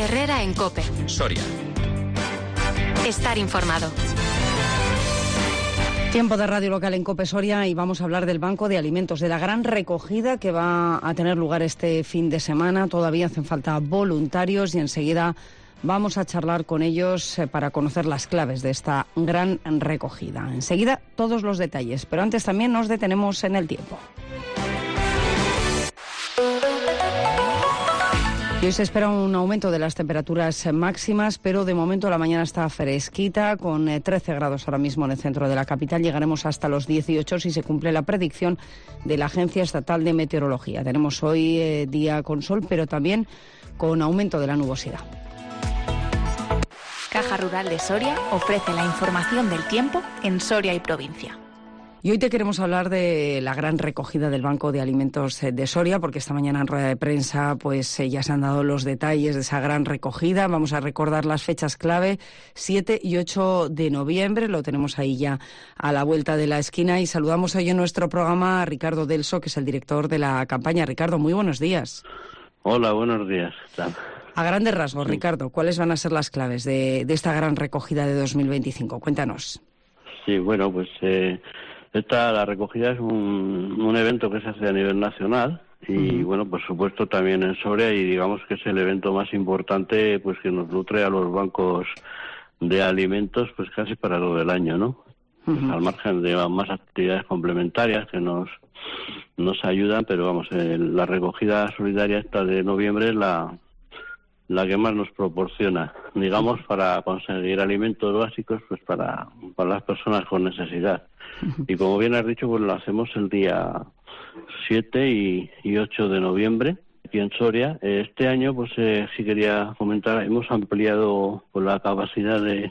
Herrera en COPE. Soria. Estar informado. Tiempo de radio local en COPE Soria y vamos a hablar del Banco de Alimentos, de la gran recogida que va a tener lugar este fin de semana. Todavía hacen falta voluntarios y enseguida vamos a charlar con ellos para conocer las claves de esta gran recogida. Enseguida todos los detalles, pero antes también nos detenemos en el tiempo. Y hoy se espera un aumento de las temperaturas máximas, pero de momento la mañana está fresquita, con 13 grados ahora mismo en el centro de la capital. Llegaremos hasta los 18 si se cumple la predicción de la Agencia Estatal de Meteorología. Tenemos hoy día con sol, pero también con aumento de la nubosidad. Caja Rural de Soria ofrece la información del tiempo en Soria y provincia. Y hoy te queremos hablar de la gran recogida del Banco de Alimentos de Soria, porque esta mañana en rueda de prensa pues ya se han dado los detalles de esa gran recogida. Vamos a recordar las fechas clave, 7 y 8 de noviembre, lo tenemos ahí ya a la vuelta de la esquina. Y saludamos hoy en nuestro programa a Ricardo Delso, que es el director de la campaña. Ricardo, muy buenos días. Hola, buenos días. A grandes rasgos, Ricardo, ¿cuáles van a ser las claves de esta gran recogida de 2025? Cuéntanos. Sí, bueno, pues la recogida es un evento que se hace a nivel nacional y, bueno, por supuesto también en Soria, y digamos que es el evento más importante pues que nos nutre a los bancos de alimentos pues casi para todo el año, ¿no? Pues, al margen de más actividades complementarias que nos ayudan, pero vamos, la recogida solidaria esta de noviembre es la que más nos proporciona, digamos, para conseguir alimentos básicos pues para las personas con necesidad. Y como bien has dicho, pues lo hacemos el día 7 y 8 de noviembre aquí en Soria. Este año, pues sí quería comentar, hemos ampliado pues, la capacidad de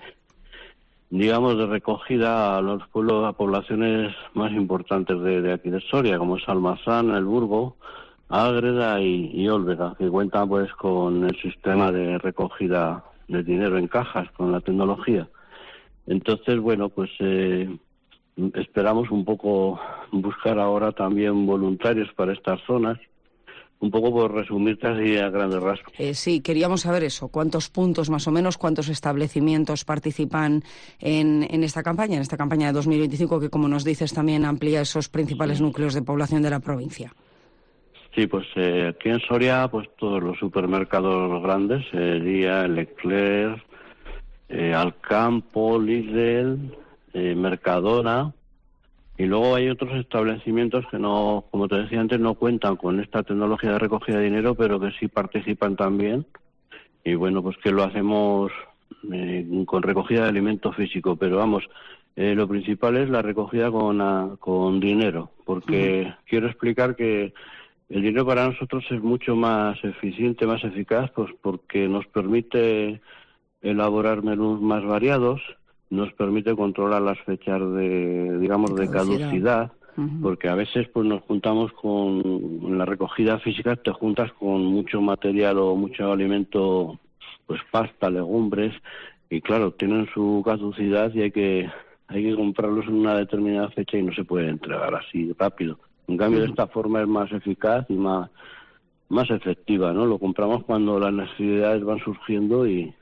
recogida a los pueblos, a poblaciones más importantes de aquí de Soria, como es Almazán, El Burgo, Ágreda y Olvega, que cuentan pues con el sistema de recogida de dinero en cajas, con la tecnología. Entonces, bueno, pues esperamos un poco buscar ahora también voluntarios para estas zonas, un poco por resumirte así a grandes rasgos. Sí, queríamos saber eso, cuántos puntos más o menos, cuántos establecimientos participan en esta campaña de 2025, que como nos dices también amplía esos principales núcleos de población de la provincia. Sí, pues aquí en Soria, pues todos los supermercados grandes, Día, Leclerc, Alcampo, Lidl, Mercadona, y luego hay otros establecimientos que no, como te decía antes, no cuentan con esta tecnología de recogida de dinero, pero que sí participan también, y bueno, pues que lo hacemos con recogida de alimento físico, pero vamos, lo principal es la recogida con dinero, porque quiero explicar que el dinero para nosotros es mucho más eficiente, más eficaz, pues porque nos permite elaborar menús más variados, nos permite controlar las fechas de caducidad, porque a veces pues nos juntamos en la recogida física te juntas con mucho material o mucho alimento, pues pasta, legumbres, y claro, tienen su caducidad y hay que comprarlos en una determinada fecha y no se puede entregar así rápido. En cambio, de esta forma es más eficaz y más efectiva, ¿no? Lo compramos cuando las necesidades van surgiendo y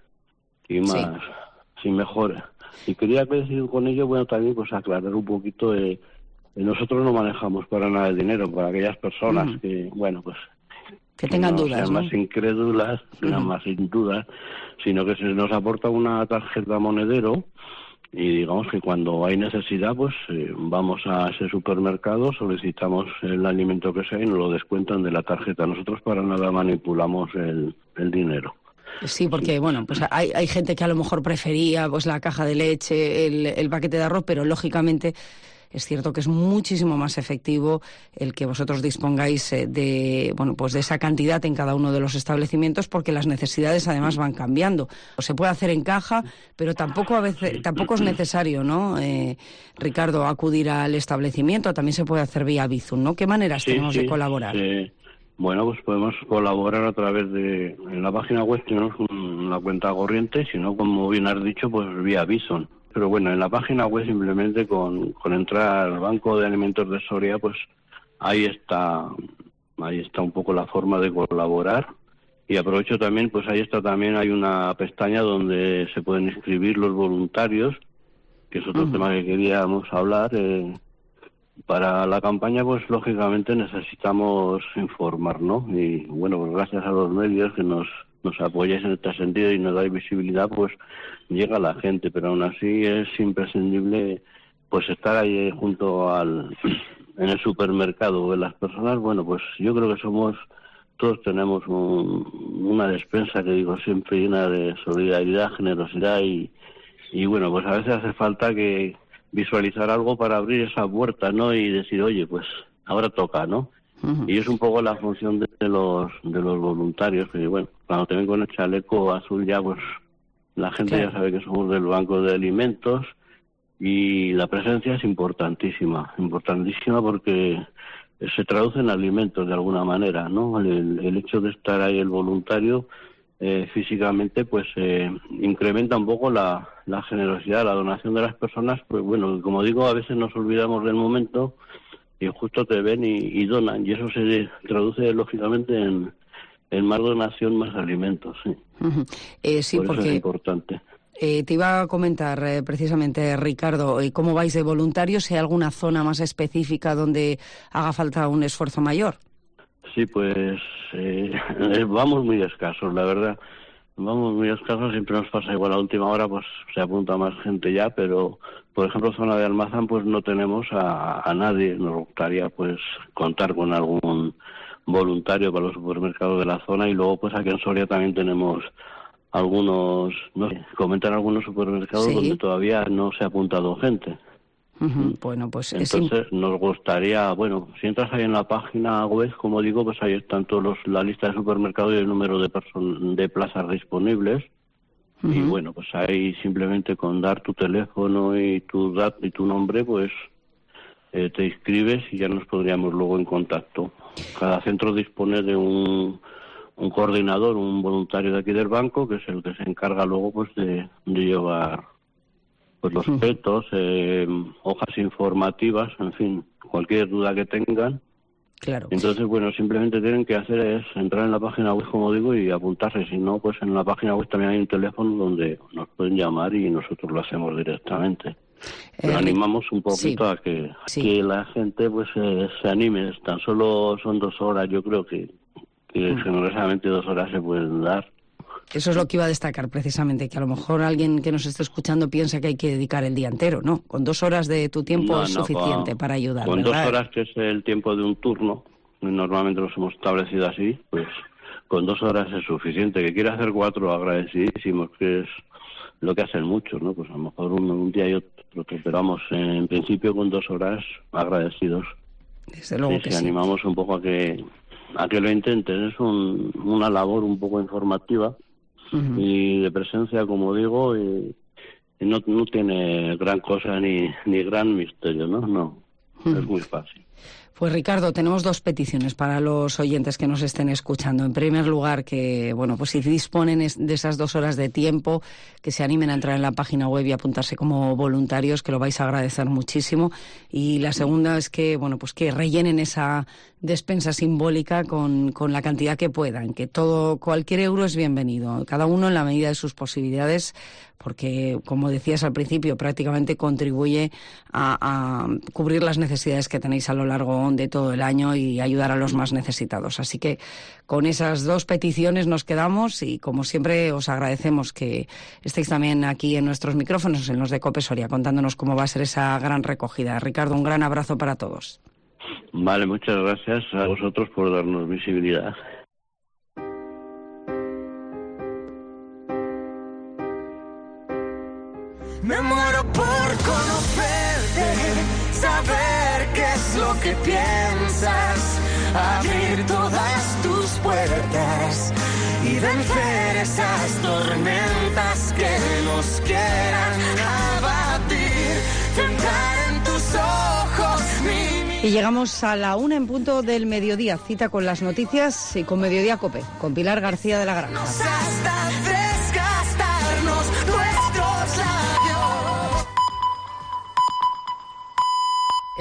mejor. Y quería decir con ello, bueno, también pues aclarar un poquito, nosotros no manejamos para nada el dinero, para aquellas personas que, bueno, pues que tengan dudas, sean más incrédulas, sean más sin dudas, sino que se nos aporta una tarjeta monedero. Y digamos que cuando hay necesidad, pues vamos a ese supermercado, solicitamos el alimento que sea y nos lo descuentan de la tarjeta. Nosotros para nada manipulamos el dinero. Sí, porque bueno, pues hay gente que a lo mejor prefería pues la caja de leche, el paquete de arroz, pero lógicamente es cierto que es muchísimo más efectivo el que vosotros dispongáis de esa cantidad en cada uno de los establecimientos, porque las necesidades además van cambiando. Se puede hacer en caja, pero tampoco es necesario, ¿no, Ricardo, acudir al establecimiento. También se puede hacer vía Bizum, ¿no? ¿Qué maneras tenemos de colaborar? Bueno, pues podemos colaborar a través en la página web tenemos una cuenta corriente, si no, como bien has dicho, pues vía Bizum. Pero bueno, en la página web simplemente con entrar al Banco de Alimentos de Soria, pues ahí está un poco la forma de colaborar Y aprovecho también, pues ahí está también, hay una pestaña donde se pueden inscribir los voluntarios, que es otro tema que queríamos hablar. Para la campaña, pues lógicamente necesitamos informar, ¿no? Y bueno, pues gracias a los medios que nos apoyáis en este sentido y nos dais visibilidad, pues llega la gente, pero aún así es imprescindible pues estar ahí junto en el supermercado. Las personas, bueno, pues yo creo que todos tenemos una despensa, que digo siempre, llena de solidaridad, generosidad y bueno, pues a veces hace falta que visualizar algo para abrir esa puerta, ¿no? Y decir, oye, pues ahora toca, ¿no? Y es un poco la función de los voluntarios, que bueno, cuando te ven con el chaleco azul ya, pues la gente ya sabe que somos del Banco de Alimentos y la presencia es importantísima porque se traduce en alimentos de alguna manera, ¿no? El hecho de estar ahí el voluntario físicamente, pues incrementa un poco la generosidad, la donación de las personas. Pues bueno, como digo, a veces nos olvidamos del momento y justo te ven y donan, y eso se traduce lógicamente en más donación, más alimentos, sí. Sí, por porque eso es importante. Te iba a comentar precisamente, Ricardo, ¿cómo vais de voluntarios? ¿Hay alguna zona más específica donde haga falta un esfuerzo mayor? Sí, pues vamos muy escasos, la verdad. Vamos muy escasos, siempre nos pasa igual a última hora, pues se apunta más gente ya, pero por ejemplo zona de Almazán pues no tenemos a nadie. Nos gustaría pues contar con algún voluntario para los supermercados de la zona, y luego pues aquí en Soria también tenemos algunos, no sé, comentan algunos supermercados donde todavía no se ha apuntado gente. Bueno, pues entonces nos gustaría, bueno, si entras ahí en la página web, como digo, pues ahí están todos la lista de supermercados y el número de plazas disponibles. Y bueno, pues ahí simplemente con dar tu teléfono y tu nombre, pues te inscribes y ya nos pondríamos luego en contacto. Cada centro dispone de un coordinador, un voluntario de aquí del banco, que es el que se encarga luego pues de llevar pues los petos, hojas informativas, en fin, cualquier duda que tengan. Claro. Entonces, bueno, simplemente tienen que hacer es entrar en la página web, como digo, y apuntarse. Si no, pues en la página web también hay un teléfono donde nos pueden llamar y nosotros lo hacemos directamente. Pero animamos un poquito a que la gente pues se anime. Tan solo son 2 horas, yo creo que generosamente 2 horas se pueden dar. Eso es lo que iba a destacar precisamente, que a lo mejor alguien que nos esté escuchando piensa que hay que dedicar el día entero, ¿no? Con 2 horas de tu tiempo es suficiente para ayudar, con ¿verdad? 2 horas, que es el tiempo de un turno, normalmente los hemos establecido así, pues con 2 horas es suficiente. Que quiera hacer 4, agradecidísimos, que es lo que hacen muchos, ¿no? Pues a lo mejor un día y otro, pero vamos, en principio con 2 horas agradecidos. Desde luego que sí. Animamos un poco a que lo intenten. Es una labor un poco informativa y de presencia, como digo, y no tiene gran cosa ni gran misterio, ¿no? Es muy fácil. Pues Ricardo, tenemos 2 peticiones para los oyentes que nos estén escuchando. En primer lugar, que bueno, pues si disponen de esas 2 horas de tiempo, que se animen a entrar en la página web y apuntarse como voluntarios, que lo vais a agradecer muchísimo. Y la segunda es que bueno, pues que rellenen esa despensa simbólica con la cantidad que puedan, que cualquier euro es bienvenido, cada uno en la medida de sus posibilidades, porque, como decías al principio, prácticamente contribuye a cubrir las necesidades que tenéis a lo largo de todo el año y ayudar a los más necesitados. Así que con esas 2 peticiones nos quedamos y, como siempre, os agradecemos que estéis también aquí en nuestros micrófonos, en los de COPE Soria, contándonos cómo va a ser esa gran recogida. Ricardo, un gran abrazo para todos. Vale, muchas gracias a vosotros por darnos visibilidad. Me muero por conocerte, saber qué es lo que piensas, abrir todas tus puertas y vencer esas tormentas que nos quieran abatir, entrar en tus ojos. Y llegamos a la 1 en punto del mediodía, cita con las noticias y con Mediodía COPE, con Pilar García de la Granja.